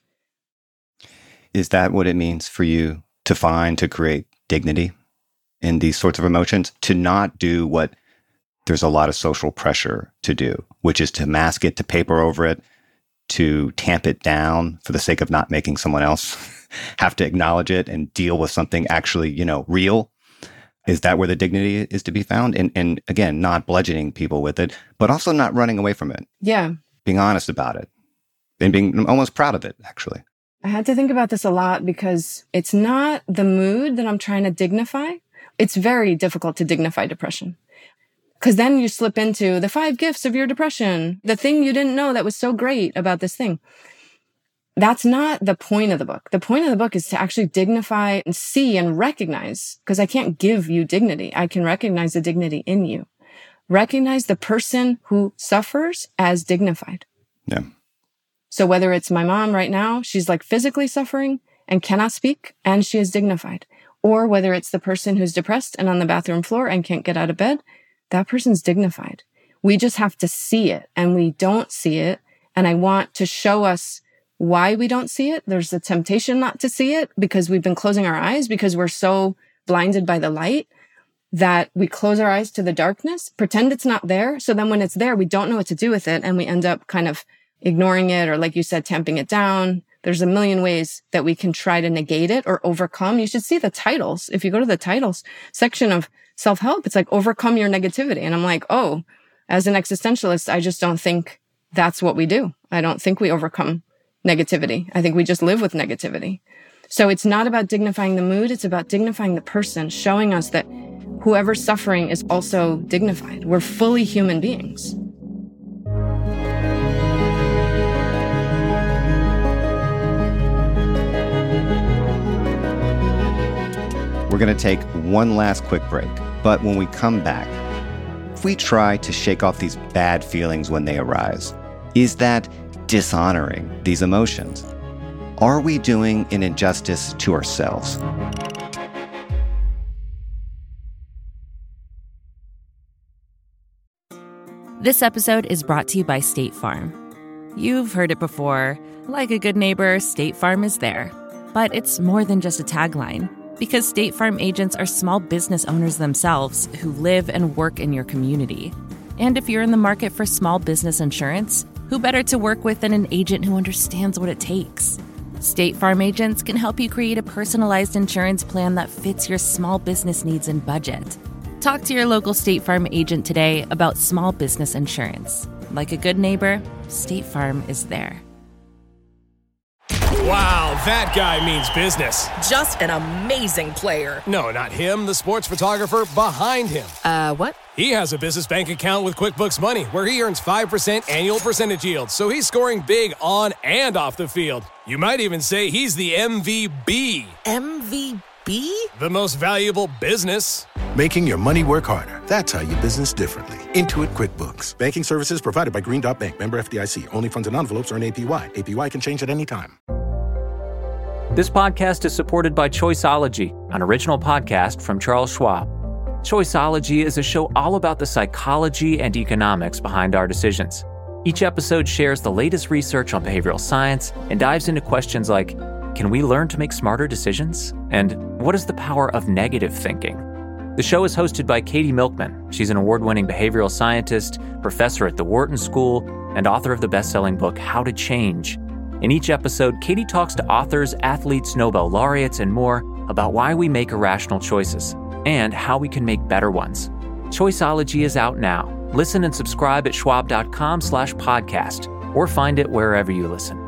Is that what it means for you to find, to create dignity in these sorts of emotions? To not do what there's a lot of social pressure to do, which is to mask it, to paper over it, to tamp it down for the sake of not making someone else have to acknowledge it and deal with something actually, you know, real? Is that where the dignity is to be found? And, and again, not bludgeoning people with it, but also not running away from it. Yeah. Being honest about it. and being almost proud of it, actually. I had to think about this a lot because it's not the mood that I'm trying to dignify. It's very difficult to dignify depression. Because then you slip into the five gifts of your depression, the thing you didn't know that was so great about this thing. That's not the point of the book. The point of the book is to actually dignify and see and recognize, because I can't give you dignity. I can recognize the dignity in you. Recognize the person who suffers as dignified. Yeah. So whether it's my mom right now, she's like physically suffering and cannot speak, and she is dignified. Or whether it's the person who's depressed and on the bathroom floor and can't get out of bed, that person's dignified. We just have to see it, and we don't see it. And I want to show us why we don't see it. There's a temptation not to see it because we've been closing our eyes because we're so blinded by the light that we close our eyes to the darkness, pretend it's not there. So then when it's there, we don't know what to do with it. And we end up kind of ignoring it, or like you said, tamping it down. There's a million ways that we can try to negate it or overcome. You should see the titles. If you go to the titles section of self-help, it's like overcome your negativity. And I'm like, oh, as an existentialist, I just don't think that's what we do. I don't think we overcome negativity. I think we just live with negativity. So it's not about dignifying the mood. It's about dignifying the person, showing us that whoever's suffering is also dignified. We're fully human beings. We're going to take one last quick break. But when we come back, if we try to shake off these bad feelings when they arise, is that dishonoring these emotions? Are we doing an injustice to ourselves? This episode is brought to you by State Farm. You've heard it before. Like a good neighbor, State Farm is there. But it's more than just a tagline, because State Farm agents are small business owners themselves who live and work in your community. And if you're in the market for small business insurance, who better to work with than an agent who understands what it takes? State Farm agents can help you create a personalized insurance plan that fits your small business needs and budget. Talk to your local State Farm agent today about small business insurance. Like a good neighbor, State Farm is there. Wow, that guy means business. Just an amazing player. No, not him, the sports photographer behind him. Uh, what? He has a business bank account with QuickBooks Money where he earns five percent annual percentage yield, so he's scoring big on and off the field. You might even say he's the M V B. M V B? The most valuable business. Making your money work harder. That's how you business differently. Intuit QuickBooks. Banking services provided by Green Dot Bank. Member F D I C. Only funds and envelopes earn A P Y. A P Y can change at any time. This podcast is supported by Choiceology, an original podcast from Charles Schwab. Choiceology is a show all about the psychology and economics behind our decisions. Each episode shares the latest research on behavioral science and dives into questions like, can we learn to make smarter decisions? And what is the power of negative thinking? The show is hosted by Katie Milkman. She's an award-winning behavioral scientist, professor at the Wharton School, and author of the best-selling book, How to Change. In each episode, Katie talks to authors, athletes, Nobel laureates, and more about why we make irrational choices and how we can make better ones. Choiceology is out now. Listen and subscribe at schwab.com slash podcast or find it wherever you listen.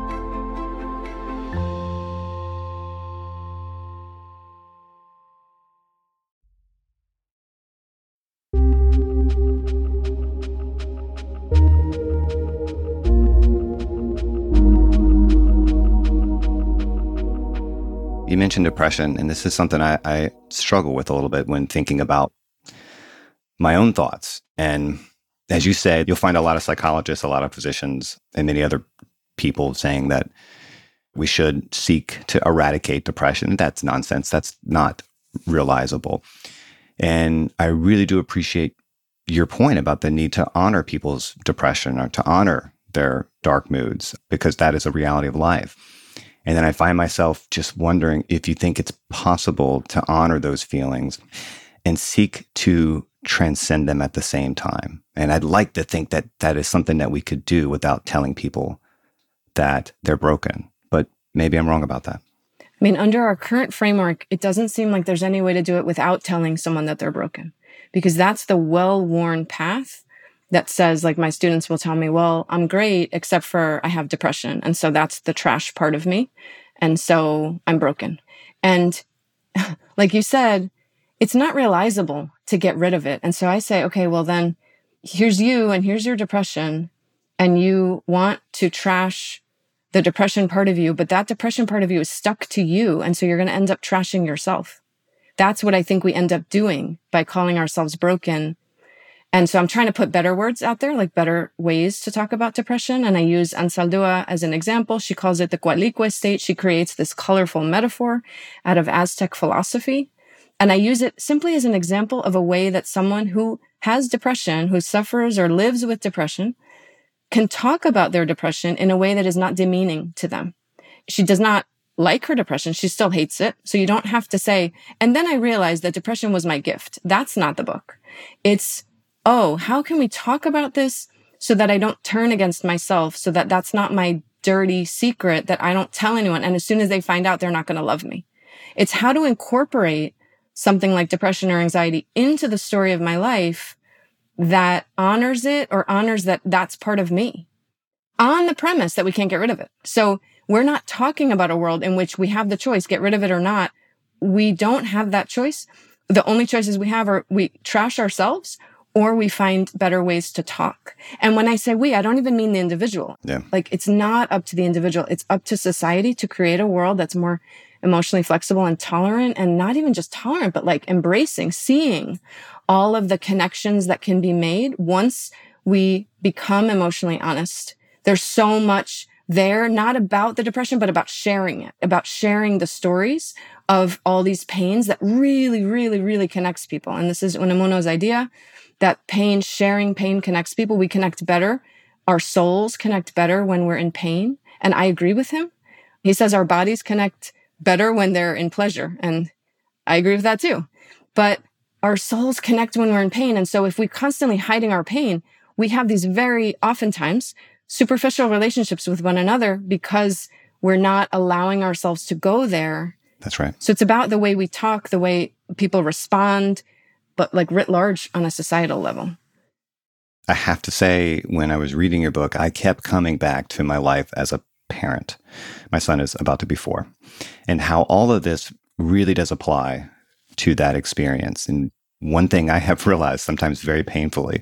You mentioned depression, and this is something I, I struggle with a little bit when thinking about my own thoughts. And as you said, you'll find a lot of psychologists, a lot of physicians, and many other people saying that we should seek to eradicate depression. That's nonsense. That's not realizable. And I really do appreciate your point about the need to honor people's depression or to honor their dark moods, because that is a reality of life. And then I find myself just wondering if you think it's possible to honor those feelings and seek to transcend them at the same time. And I'd like to think that that is something that we could do without telling people that they're broken. But maybe I'm wrong about that. I mean, under our current framework, it doesn't seem like there's any way to do it without telling someone that they're broken, because that's the well-worn path that says, like, my students will tell me, well, I'm great, except for I have depression. And so that's the trash part of me. And so I'm broken. And like you said, it's not realizable to get rid of it. And so I say, okay, well then here's you and here's your depression. And you want to trash the depression part of you, but that depression part of you is stuck to you. And so you're going to end up trashing yourself. That's what I think we end up doing by calling ourselves broken. And so I'm trying to put better words out there, like better ways to talk about depression. And I use Ansaldúa as an example. She calls it the Coatlicue state. She creates this colorful metaphor out of Aztec philosophy. And I use it simply as an example of a way that someone who has depression, who suffers or lives with depression, can talk about their depression in a way that is not demeaning to them. She does not like her depression. She still hates it. So you don't have to say, and then I realized that depression was my gift. That's not the book. It's, oh, how can we talk about this so that I don't turn against myself, so that that's not my dirty secret that I don't tell anyone. And as soon as they find out, they're not going to love me. It's how to incorporate something like depression or anxiety into the story of my life that honors it or honors that that's part of me, on the premise that we can't get rid of it. So we're not talking about a world in which we have the choice, get rid of it or not. We don't have that choice. The only choices we have are we trash ourselves or we find better ways to talk. And when I say we, I don't even mean the individual. Yeah. Like, it's not up to the individual. It's up to society to create a world that's more emotionally flexible and tolerant, and not even just tolerant, but like embracing, seeing all of the connections that can be made once we become emotionally honest. There's so much there, not about the depression, but about sharing it, about sharing the stories of all these pains that really, really, really connects people. And this is Unamuno's idea that pain, sharing pain connects people. We connect better. Our souls connect better when we're in pain. And I agree with him. He says our bodies connect better when they're in pleasure. And I agree with that too. But our souls connect when we're in pain. And so if we're constantly hiding our pain, we have these very oftentimes superficial relationships with one another because we're not allowing ourselves to go there. That's right. So it's about the way we talk, the way people respond, but like writ large on a societal level. I have to say, when I was reading your book, I kept coming back to my life as a parent. My son is about to be four, and how all of this really does apply to that experience. And one thing I have realized, sometimes very painfully,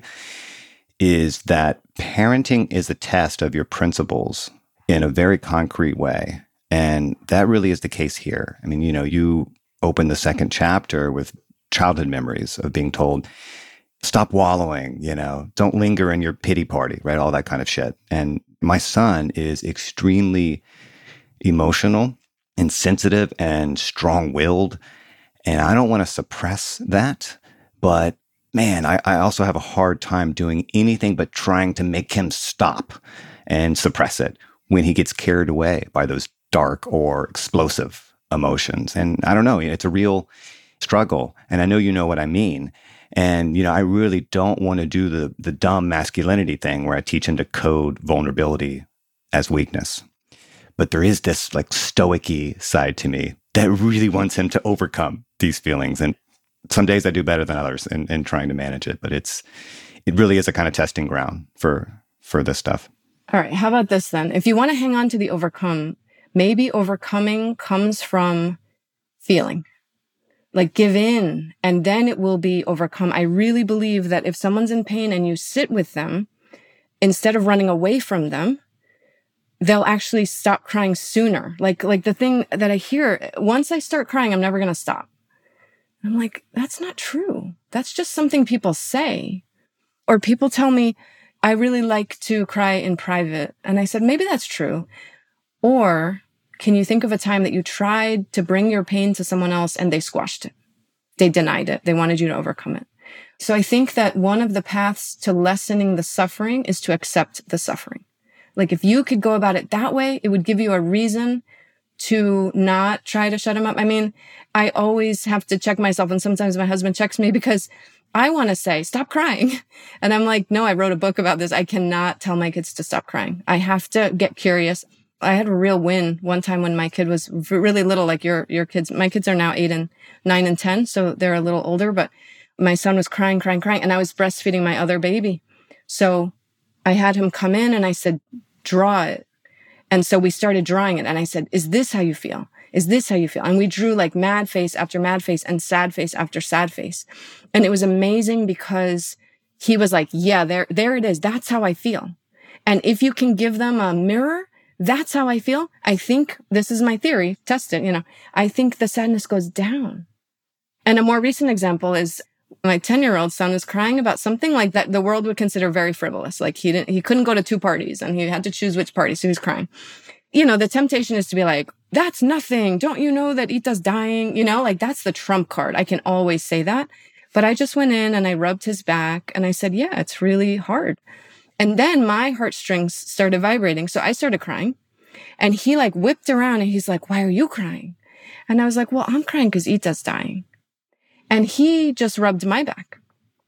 is that parenting is a test of your principles in a very concrete way. And that really is the case here. I mean, you know, you open the second chapter with childhood memories of being told, stop wallowing, you know, don't linger in your pity party, right? All that kind of shit. And my son is extremely emotional and sensitive and strong-willed. And I don't want to suppress that, but man, I, I also have a hard time doing anything but trying to make him stop and suppress it when he gets carried away by those dark or explosive emotions. And I don't know, it's a real struggle. And I know you know what I mean. And, you know, I really don't want to do the the dumb masculinity thing where I teach him to code vulnerability as weakness. But there is this like stoic-y side to me that really wants him to overcome these feelings. And some days I do better than others in, in trying to manage it. But it's it really is a kind of testing ground for for this stuff. All right. How about this then? If you want to hang on to the overcome, maybe overcoming comes from feeling. Like, give in, and then it will be overcome. I really believe that if someone's in pain and you sit with them, instead of running away from them, they'll actually stop crying sooner. Like, like the thing that I hear, once I start crying, I'm never going to stop. I'm like, that's not true. That's just something people say. Or people tell me, I really like to cry in private. And I said, maybe that's true. Or can you think of a time that you tried to bring your pain to someone else and they squashed it? They denied it. They wanted you to overcome it. So I think that one of the paths to lessening the suffering is to accept the suffering. Like, if you could go about it that way, it would give you a reason to not try to shut him up. I mean, I always have to check myself, and sometimes my husband checks me because I want to say, stop crying. And I'm like, no, I wrote a book about this. I cannot tell my kids to stop crying. I have to get curious. I had a real win one time when my kid was really little, like your your kids. My kids are now eight and nine and ten, so they're a little older. But my son was crying, crying, crying, and I was breastfeeding my other baby. So I had him come in and I said, draw it. And so we started drawing it. And I said, is this how you feel? Is this how you feel? And we drew like mad face after mad face and sad face after sad face. And it was amazing because he was like, yeah, there, there it is. That's how I feel. And if you can give them a mirror, that's how I feel. I think, this is my theory, test it, you know, I think the sadness goes down. And a more recent example is my ten-year-old son was crying about something like that the world would consider very frivolous. Like he didn't, he couldn't go to two parties and he had to choose which party. So he was crying. You know, the temptation is to be like, that's nothing. Don't you know that Ita's dying? You know, like that's the trump card. I can always say that. But I just went in and I rubbed his back and I said, yeah, it's really hard. And then my heartstrings started vibrating. So I started crying and he like whipped around and he's like, why are you crying? And I was like, well, I'm crying because Ita's dying. And he just rubbed my back.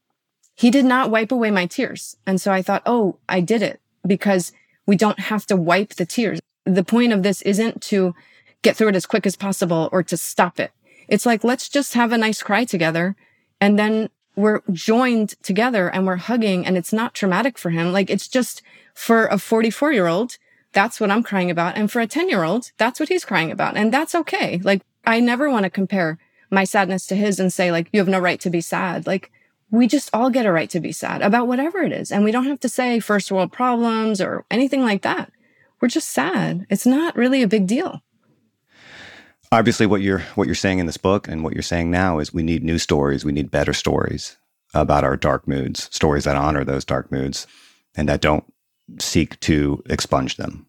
He did not wipe away my tears. And so I thought, oh, I did it because we don't have to wipe the tears. The point of this isn't to get through it as quick as possible or to stop it. It's like, let's just have a nice cry together. And then we're joined together and we're hugging and it's not traumatic for him. Like it's just for a forty-four year old, that's what I'm crying about. And for a ten year old, that's what he's crying about. And that's okay. Like I never want to compare my sadness to his and say like, you have no right to be sad. Like we just all get a right to be sad about whatever it is. And we don't have to say first world problems or anything like that. We're just sad. It's not really a big deal. Obviously, what you're what you're saying in this book and what you're saying now is we need new stories. We need better stories about our dark moods, stories that honor those dark moods and that don't seek to expunge them.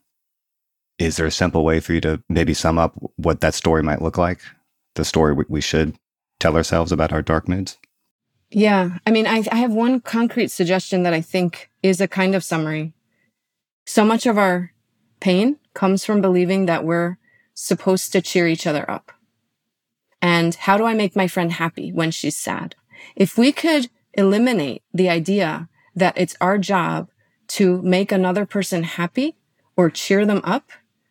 Is there a simple way for you to maybe sum up what that story might look like? The story we should tell ourselves about our dark moods? Yeah. I mean, I, I have one concrete suggestion that I think is a kind of summary. So much of our pain comes from believing that we're supposed to cheer each other up. And how do I make my friend happy when she's sad? If we could eliminate the idea that it's our job to make another person happy or cheer them up,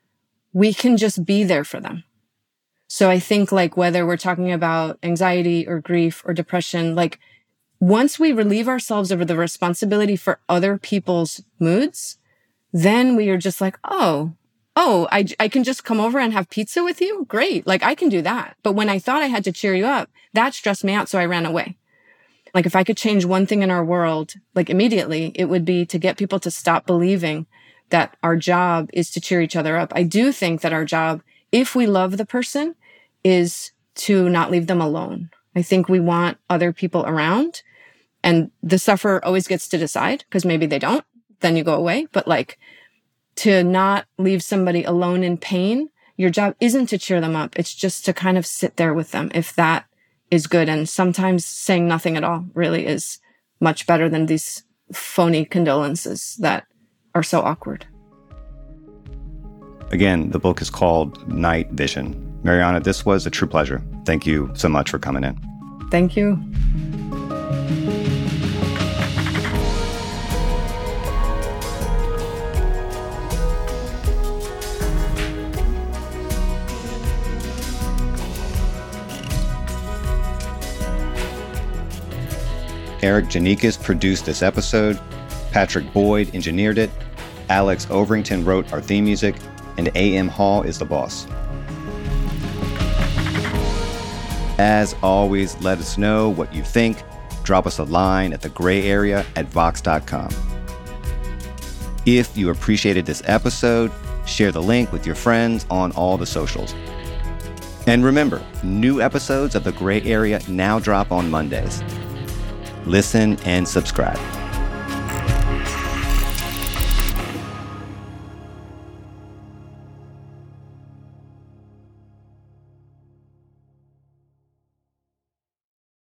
we can just be there for them. So I think like whether we're talking about anxiety or grief or depression, like once we relieve ourselves of the responsibility for other people's moods, then we are just like, oh, oh, I, I can just come over and have pizza with you? Great. Like I can do that. But when I thought I had to cheer you up, that stressed me out. So I ran away. Like if I could change one thing in our world, like immediately, it would be to get people to stop believing that our job is to cheer each other up. I do think that our job, if we love the person, is to not leave them alone. I think we want other people around and the sufferer always gets to decide because maybe they don't, then you go away. But like to not leave somebody alone in pain, your job isn't to cheer them up. It's just to kind of sit there with them if that is good. And sometimes saying nothing at all really is much better than these phony condolences that are so awkward. Again, the book is called Night Vision. Mariana, this was a true pleasure. Thank you so much for coming in. Thank you. Eric Janikis produced this episode. Patrick Boyd engineered it. Alex Overington wrote our theme music. And A M Hall is the boss. As always, let us know what you think. Drop us a line at the gray area at vox dot com. If you appreciated this episode, share the link with your friends on all the socials. And remember, new episodes of The Gray Area now drop on Mondays. Listen and subscribe.